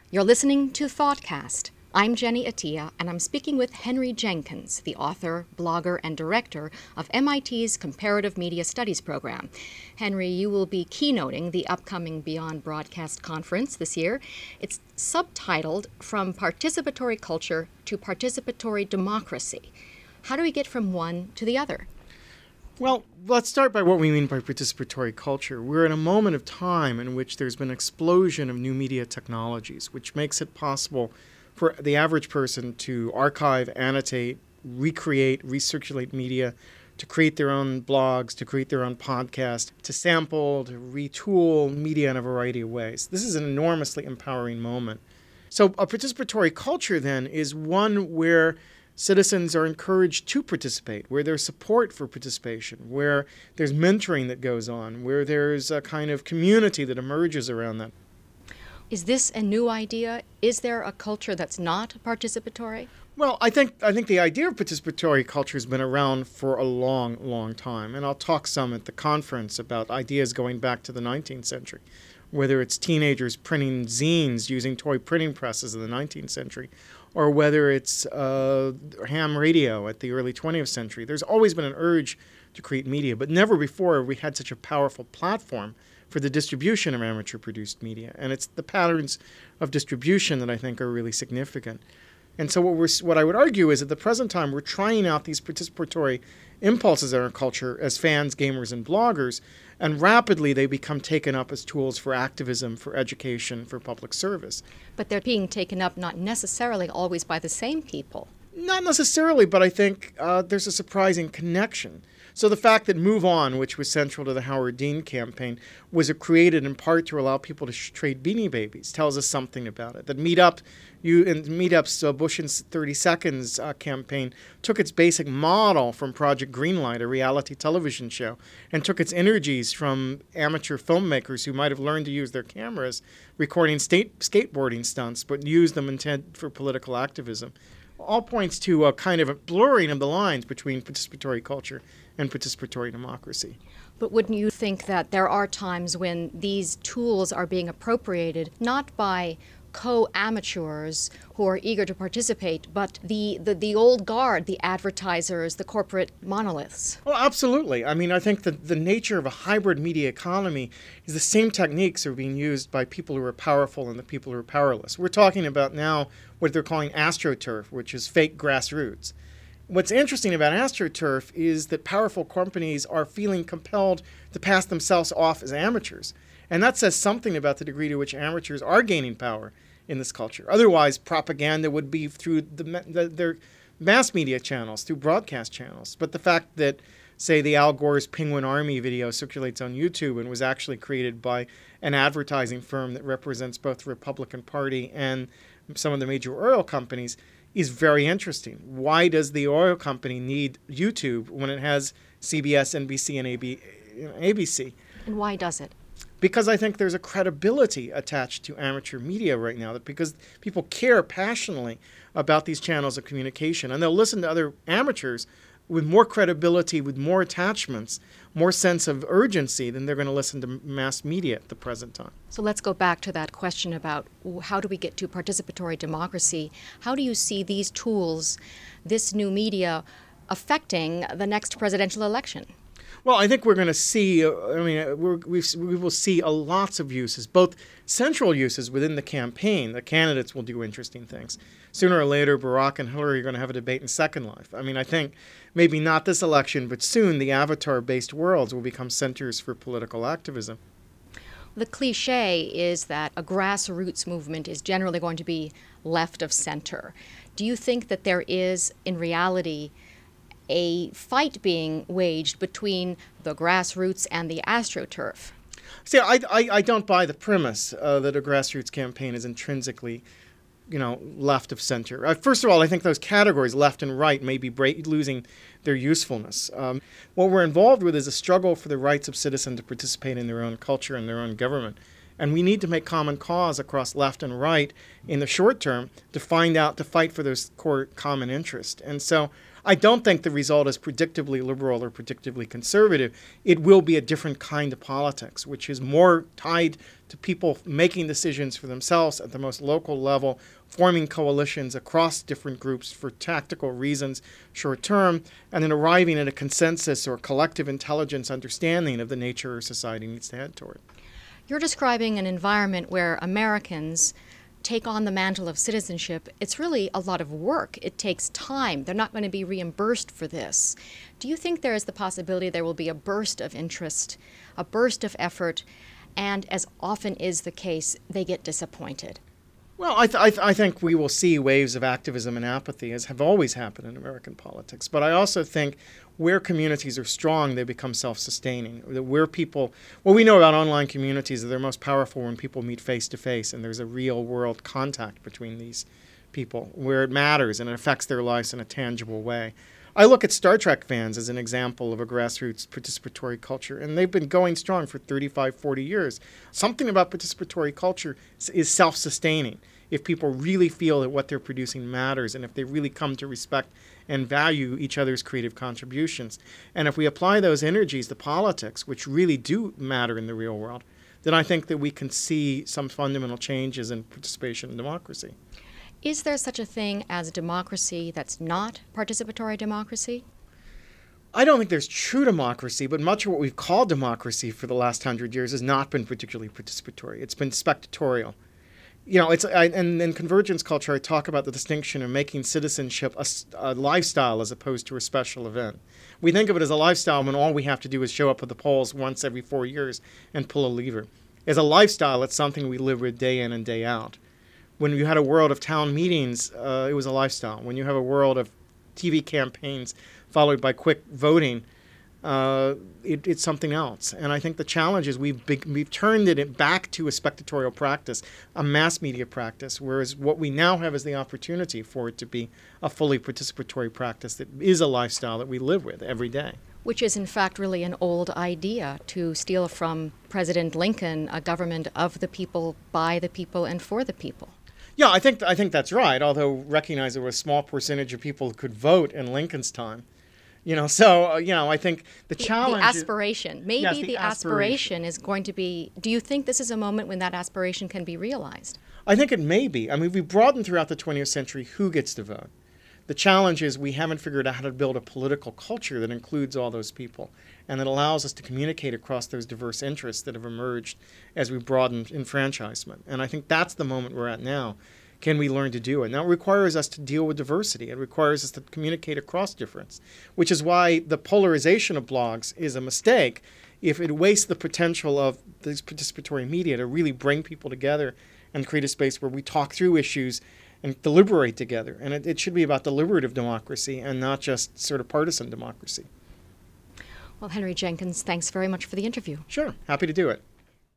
You're listening to ThoughtCast. I'm Jenny Attia, and I'm speaking with Henry Jenkins, the author, blogger, and director of MIT's Comparative Media Studies program. Henry, you will be keynoting the upcoming Beyond Broadcast conference this year. It's subtitled From Participatory Culture to Participatory Democracy. How do we get from one to the other? Well, let's start by what we mean by participatory culture. We're in a moment of time in which there's been an explosion of new media technologies, which makes it possible for the average person to archive, annotate, recreate, recirculate media, to create their own blogs, to create their own podcast, to sample, to retool media in a variety of ways. This is an enormously empowering moment. So a participatory culture, then, is one where citizens are encouraged to participate, where there's support for participation, where there's mentoring that goes on, where there's a kind of community that emerges around that. Is this a new idea? Is there a culture that's not participatory? Well, I think the idea of participatory culture has been around for a long, long time, and I'll talk some at the conference about ideas going back to the 19th century, whether it's teenagers printing zines using toy printing presses in the 19th century, or whether it's ham radio at the early 20th century. There's always been an urge to create media, but never before have we had such a powerful platform for the distribution of amateur-produced media. And it's the patterns of distribution that I think are really significant. And so what I would argue is at the present time, we're trying out these participatory impulses in our culture as fans, gamers, and bloggers, and rapidly they become taken up as tools for activism, for education, for public service. But they're being taken up not necessarily always by the same people. Not necessarily, but I think there's a surprising connection. So the fact that Move On, which was central to the Howard Dean campaign, was created in part to allow people to trade Beanie Babies tells us something about it. That Meetup's Bush in 30 Seconds campaign took its basic model from Project Greenlight, a reality television show, and took its energies from amateur filmmakers who might have learned to use their cameras recording skateboarding stunts, but used them instead for political activism. All points to a kind of a blurring of the lines between participatory culture and participatory democracy. But wouldn't you think that there are times when these tools are being appropriated not by co-amateurs who are eager to participate, but the old guard, the advertisers, the corporate monoliths? Well, absolutely. I mean, I think that the nature of a hybrid media economy is the same techniques are being used by people who are powerful and the people who are powerless. We're talking about now what they're calling AstroTurf, which is fake grassroots. What's interesting about AstroTurf is that powerful companies are feeling compelled to pass themselves off as amateurs. And that says something about the degree to which amateurs are gaining power in this culture. Otherwise, propaganda would be through their mass media channels, through broadcast channels. But the fact that, say, the Al Gore's Penguin Army video circulates on YouTube and was actually created by an advertising firm that represents both the Republican Party and some of the major oil companies is very interesting. Why does the oil company need YouTube when it has CBS, NBC, and ABC? And why does it? Because I think there's a credibility attached to amateur media right now, that because people care passionately about these channels of communication, and they'll listen to other amateurs with more credibility, with more attachments, more sense of urgency than they're going to listen to mass media at the present time. So let's go back to that question about how do we get to participatory democracy? How do you see these tools, this new media, affecting the next presidential election? Well, I think we're going to see, we will see lots of uses, both central uses within the campaign. The candidates will do interesting things. Sooner or later, Barack and Hillary are going to have a debate in Second Life. I mean, I think maybe not this election, but soon the avatar-based worlds will become centers for political activism. The cliche is that a grassroots movement is generally going to be left of center. Do you think that there is, in reality, a fight being waged between the grassroots and the AstroTurf? See, I don't buy the premise that a grassroots campaign is intrinsically, left of center. First of all, I think those categories, left and right, may be losing their usefulness. What we're involved with is a struggle for the rights of citizens to participate in their own culture and their own government. And we need to make common cause across left and right in the short term to fight for those core common interests. And so I don't think the result is predictably liberal or predictably conservative. It will be a different kind of politics, which is more tied to people making decisions for themselves at the most local level, forming coalitions across different groups for tactical reasons, short term, and then arriving at a consensus or collective intelligence understanding of the nature our society needs to head toward. You're describing an environment where Americans take on the mantle of citizenship. It's really a lot of work. It takes time. They're not going to be reimbursed for this. Do you think there is the possibility there will be a burst of interest, a burst of effort, and as often is the case, they get disappointed? Well, I think we will see waves of activism and apathy, as have always happened in American politics. But I also think where communities are strong, they become self-sustaining. Where people, what we know about online communities is they're most powerful when people meet face-to-face and there's a real-world contact between these people where it matters and it affects their lives in a tangible way. I look at Star Trek fans as an example of a grassroots participatory culture, and they've been going strong for 35, 40 years. Something about participatory culture is self-sustaining. If people really feel that what they're producing matters, and if they really come to respect and value each other's creative contributions. And if we apply those energies to politics, which really do matter in the real world, then I think that we can see some fundamental changes in participation in democracy. Is there such a thing as democracy that's not participatory democracy? I don't think there's true democracy, but much of what we've called democracy for the last 100 years has not been particularly participatory. It's been spectatorial. And in convergence culture, I talk about the distinction of making citizenship a lifestyle as opposed to a special event. We think of it as a lifestyle when all we have to do is show up at the polls once every 4 years and pull a lever. As a lifestyle, it's something we live with day in and day out. When you had a world of town meetings, it was a lifestyle. When you have a world of TV campaigns followed by quick voting, it's something else. And I think the challenge is we've turned it back to a spectatorial practice, a mass media practice, whereas what we now have is the opportunity for it to be a fully participatory practice that is a lifestyle that we live with every day. Which is in fact really an old idea, to steal from President Lincoln, a government of the people, by the people, and for the people. Yeah, I think that's right, although recognize there was a small percentage of people who could vote in Lincoln's time. I think the challenge... The aspiration. Maybe yes, the aspiration is going to be... Do you think this is a moment when that aspiration can be realized? I think it may be. I mean, we've broadened throughout the 20th century who gets to vote. The challenge is we haven't figured out how to build a political culture that includes all those people and that allows us to communicate across those diverse interests that have emerged as we broaden enfranchisement. And I think that's the moment we're at now. Can we learn to do it? Now, it requires us to deal with diversity. It requires us to communicate across difference, which is why the polarization of blogs is a mistake if it wastes the potential of these participatory media to really bring people together and create a space where we talk through issues and deliberate together. And it should be about deliberative democracy and not just sort of partisan democracy. Well, Henry Jenkins, thanks very much for the interview. Sure. Happy to do it.